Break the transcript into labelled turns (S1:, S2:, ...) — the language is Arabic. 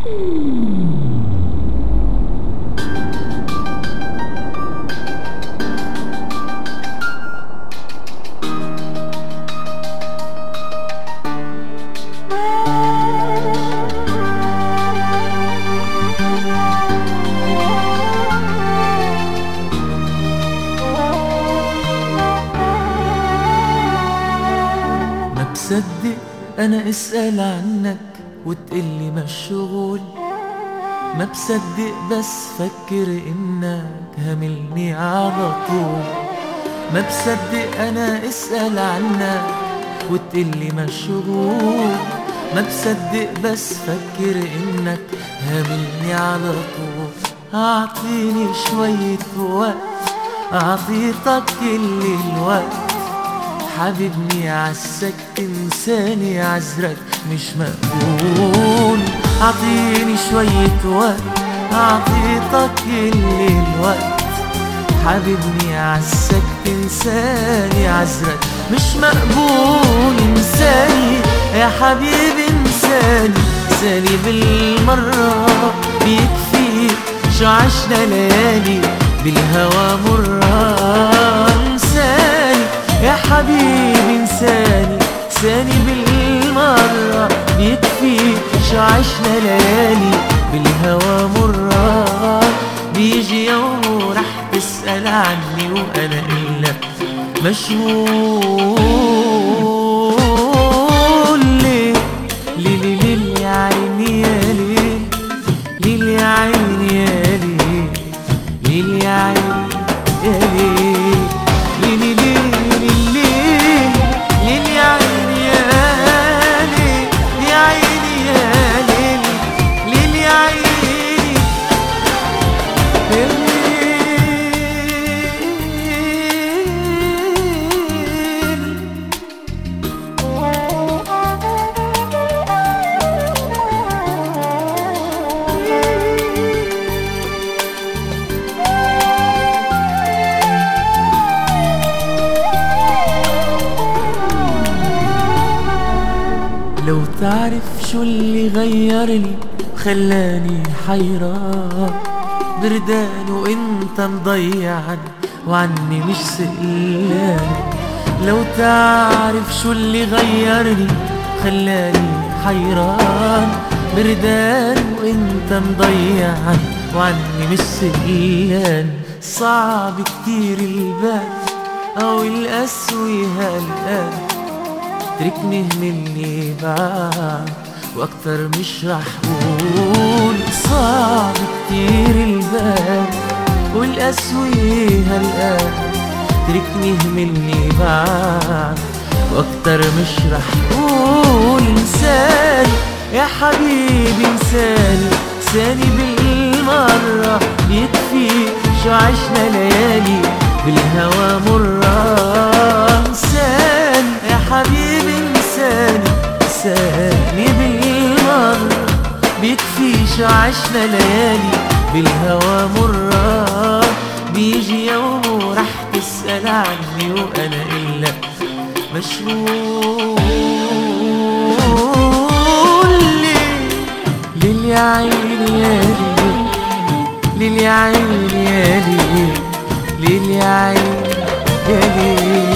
S1: صدق انا اسأل عنك وتقلي مشغول، ما بصدق بس فكر انك هاملني على طول. ما بصدق انا اسأل عنك وتقلي مشغول، ما بصدق بس فكر انك هاملني على طول. اعطيني شوية وقت اعطيتك كل الوقت، حبيبني عزك تنساني عذرك مش مقبول. اعطيني شوية وقت اعطيتك كل الوقت، حبيبني عزك تنساني عذرك مش مقبول. انساني يا حبيبي انساني، انساني بالمرة بيكفي شو عشنا ليالي بالهوى مرة. انساني يا حبيبي انساني، انساني بالمرة بيكفي شو عشنا ليالي بالهوى مرة. بيجي يوم ورح تسأل عني وانا إلك مشغول. ليه ليه ليه يا عيني يا ليه، ليه يا عيني يا ليه، ليه يا عيني يا ليه، ليه لو تعرف شو اللي غيرني خلاني حيران، بردان وانت مضيعن وعني مش سئلان. لو تعرف شو اللي غيرني خلاني حيران، بردان وانت مضيعن وعني مش سئلان. صعب كتير البال او القسوة هالقلب، تركني مني بعد واكتر مش رح قول. صعب كتير البال والقسوة هالقلب، تركني مني بعد واكتر مش رح قول. انساني يا حبيبي انساني، انساني بالمرة بيكفي شو عشنا ليالي بالهوى مرة. انساني يا حبيبي انساني، انساني بالمرة بيكفي شو عشنا ليالي بالهوى مرة. بيجي يوم ورح تسأل عني وانا إلك مشغول. ليه يا عيني يا ليه، ليه يا عيني يا ليه، ليه يا عيني يا ليه.